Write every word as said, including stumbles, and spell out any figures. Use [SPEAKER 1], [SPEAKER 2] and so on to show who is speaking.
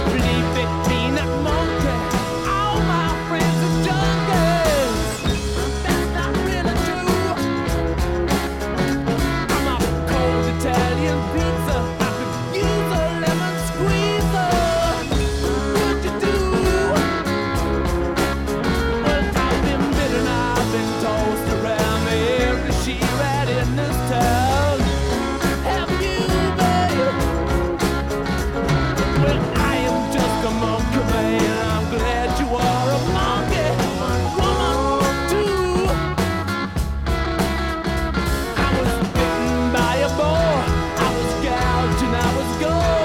[SPEAKER 1] Leave it, peanut monkey. All my friends are junkies. That's not really true. I'm a cold Italian pizza. I could use a lemon squeezer. What'd you do? Well, I've been bitten, I've been tossed around every she-rat in this town. Have you, babe? Well, I am just a monkey man. I'm glad you are a monkey woman too. I was bitten by a boar. I was gouged and I was gored.